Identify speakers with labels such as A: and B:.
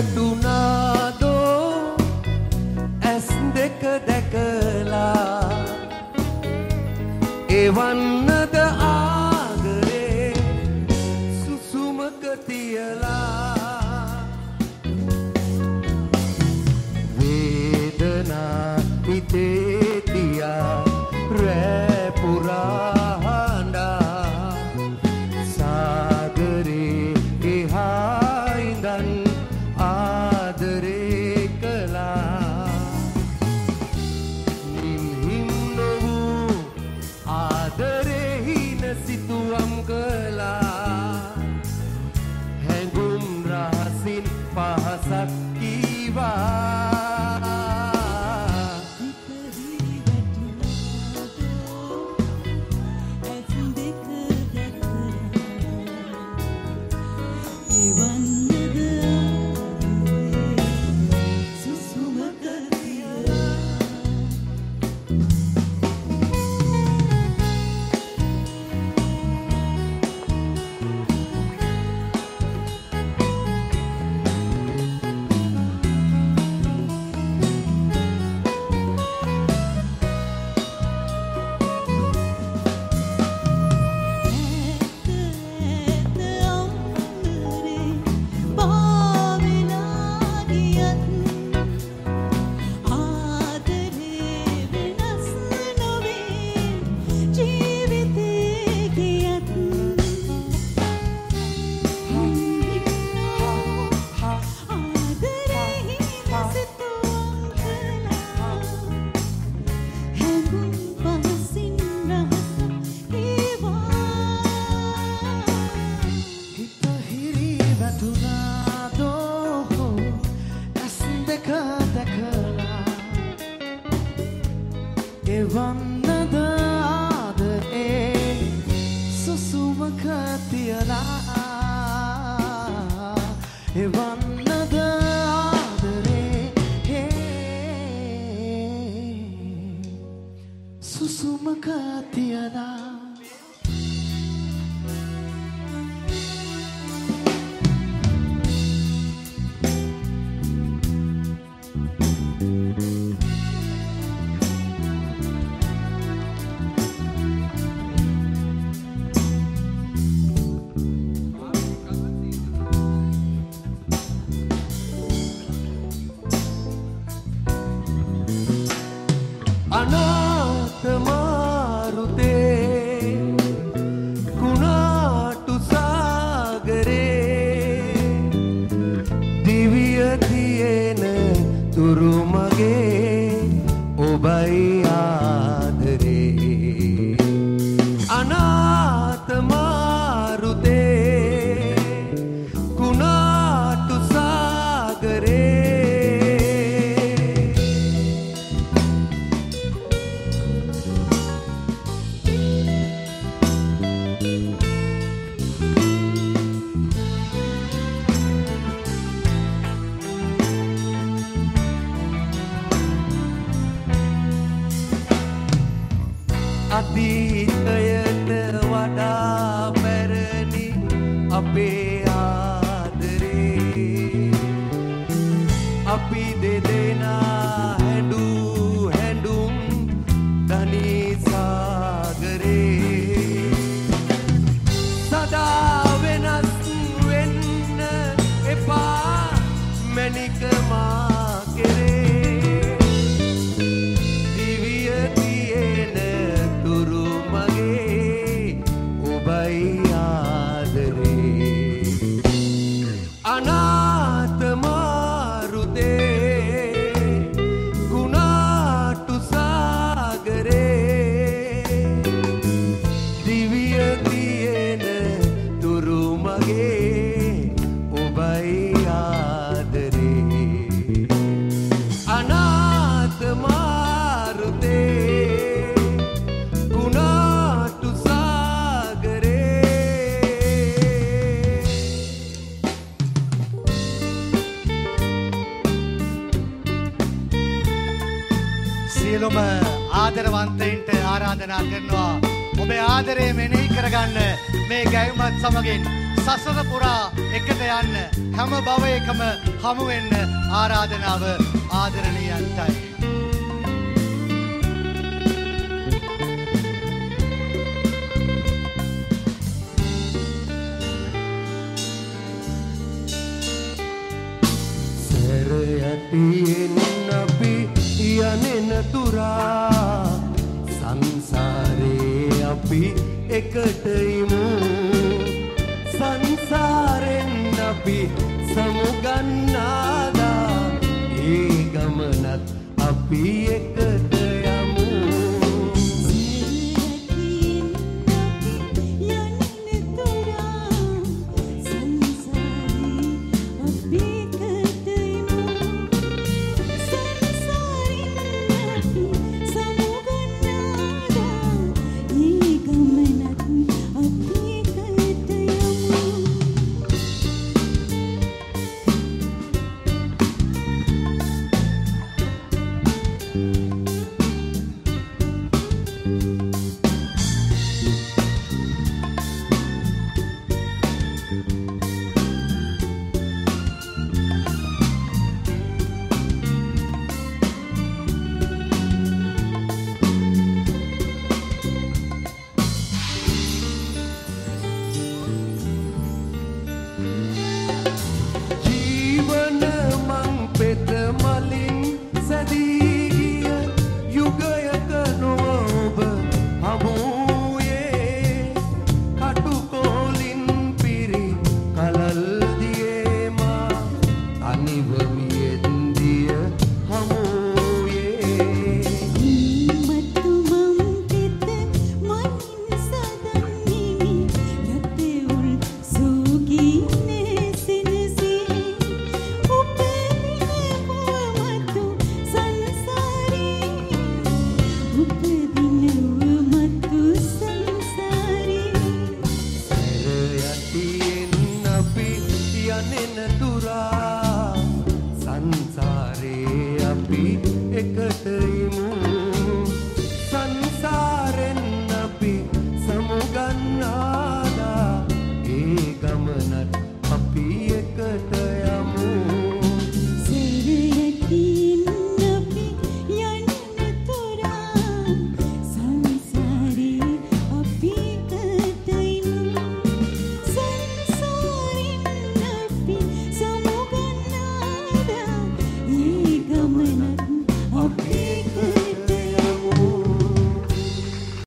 A: වැටුණාදෝ ඇස් දෙක දැකලා එවන්නද ආදරේ සුසුමක තියලා වේදනා හිතේ තියා රෑ පුරා හඬා සාගරේ එහා ඉඳන් ආදරේ කළා නිම්හිම් නොවූ ආදරේ හින සිතුවම් කළා හැඟුම් රහසින් පහසක් කීවා එවන්නද ආදරේ සුසුමක තියලා එවන්නද ආදරේ සුසුමක තියලා අනාථ මාරුතේ කුණාටු සාගරේ දිවිය තියෙන තුරු මගේ ඔබයි ආදරේ අනාථ මාරුතේ කුණාටු සාගරේ අතීතයට වඩා පැරණි අපේ ආදරේ අපි දෙදෙනා හැඬූ හැඬුම් ධනී සාගරේ සදා වෙනස් වෙන්න එපා මැණික මා කෙරේ දිවිය තියෙන තුරු මගේ ඔබයි ආදරේ අනාථ මාරුතේ කුණාටු සාගරේ දිවිය තියෙන තුරු මගේ ඔබයි ආදරේ අනාථ මාරුතේ කුණාටු සාගරේ
B: සියලුම ආදරවන්තයින්ට ආරාධනා කරනවා ඔබේ ආදරය මෙනෙහි කරගන්න මේ ගැයුමත් සමගින් සසර පුරා එකට යන්න හැම භවයකම හමු වෙන්න ආරාධනාව ආදරණීයන්ටයි.
A: සැරයටියෙන් අපි යනෙන තුරා සංසාරේ අපි එකට ඉමු. සංසාරෙන් අපි සමුගන්නාදා ඒ ගමනත් අපි එකට යමු. යනෙන තුරා